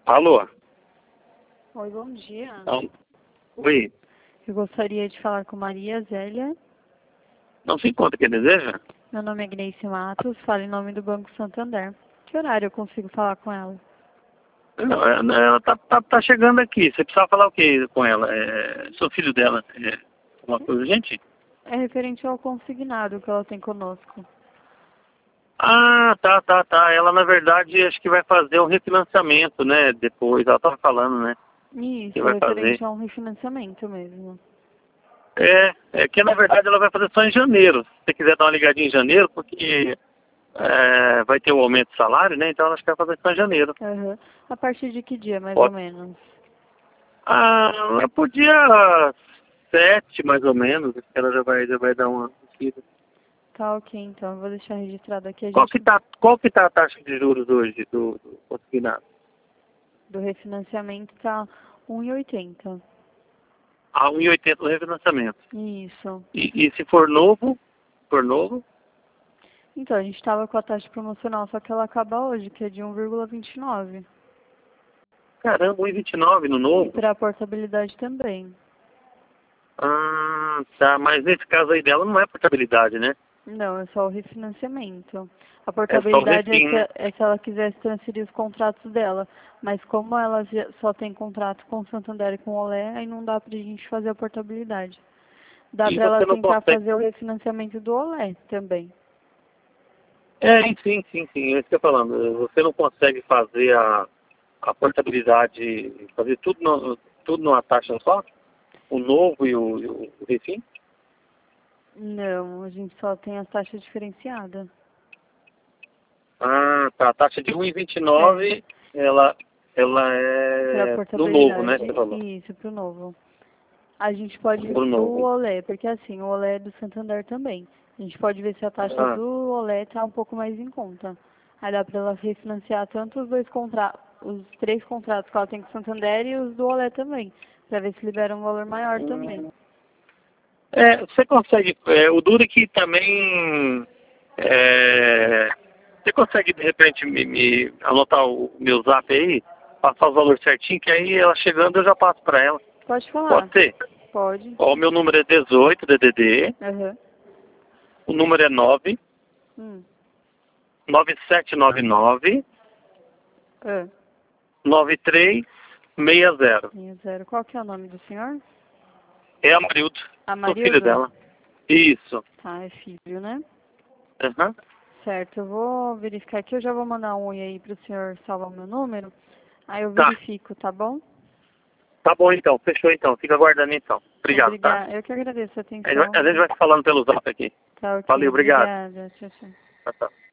Alô? Oi, bom dia. Oi. Eu gostaria de falar com Maria Zélia. Não se encontra quem deseja? Meu nome é Gleice Matos, falo em nome do Banco Santander. Que horário eu consigo falar com ela? Não, ela tá chegando aqui. Você precisava falar o que com ela? Sou filho dela. Uma coisa urgente? É referente ao consignado que ela tem conosco. Ah, tá. Ela, na verdade, acho que vai fazer um refinanciamento, né? Depois, ela tava falando, né? Que Isso, é vai fazer. referente a um refinanciamento mesmo. É que, na verdade, ela vai fazer só em janeiro. Se você quiser dar uma ligadinha em janeiro, porque vai ter o aumento de salário, né? Então, ela acho que vai fazer só em janeiro. Aham. A partir de que dia, mais ou Pode. menos? Ah, por dia 7, mais ou menos, acho que ela já vai dar uma seguida. Tá ok, então. Eu vou deixar registrado aqui. Qual que tá a taxa de juros hoje do consignado? Do refinanciamento tá 1,80. A 1,80 do refinanciamento. Isso. E se for novo? For novo? Então, a gente estava com a taxa promocional, só que ela acaba hoje, que é de 1,29. Caramba, 1,29 no E novo? para a portabilidade também. Ah, tá. Mas nesse caso aí dela não é portabilidade, né? Não, é só o refinanciamento. A É só o portabilidade refim, né? é se ela quisesse transferir os contratos dela. Mas como ela só tem contrato com o Santander e com o Olé, aí não dá pra gente fazer a portabilidade. Dá E pra ela você não tentar consegue... fazer o refinanciamento do Olé também. Sim. É isso que eu tô falando. Você não consegue fazer a portabilidade, fazer tudo numa taxa só? O novo e o refim? Não, a gente só tem as taxas diferenciadas. Ah, tá. A taxa de É, 1,29, ela pra é do novo, né? portabilidade. Você falou. Isso, pro novo. A gente pode ver Pro do novo. Olé, porque assim, o Olé é do Santander também. A gente pode ver se a taxa Ah, do Olé tá um pouco mais em conta. Aí dá pra ela refinanciar tanto os dois contratos, os 3 contratos que ela tem com o Santander e os do Olé também, pra ver se libera um valor maior também. você consegue. O duro é que também. Você consegue, de repente, me anotar o meu zap aí? Passar os valores certinho, que aí ela chegando eu já passo pra ela. Pode falar? Pode ser? Pode. Ó, o meu número é 18 DDD. Aham. O número é 9 Hum. 9799 Ah. 9360. 60. Qual que é o nome do senhor? É a Marildo. Sou filho Amarildo? dela. Isso. Tá, é filho, né? Aham. Certo, eu vou verificar aqui, eu já vou mandar um oi aí pro senhor salvar o meu número. Aí eu Tá. verifico, tá bom? Tá bom então. Fechou então. Fica aguardando então. Obrigado, tá? Obrigada. Eu que agradeço a A gente atenção. vai se falando pelo zap aqui. Tá ok, Valeu, obrigado. obrigada. Tchau, tchau. Tchau, tchau.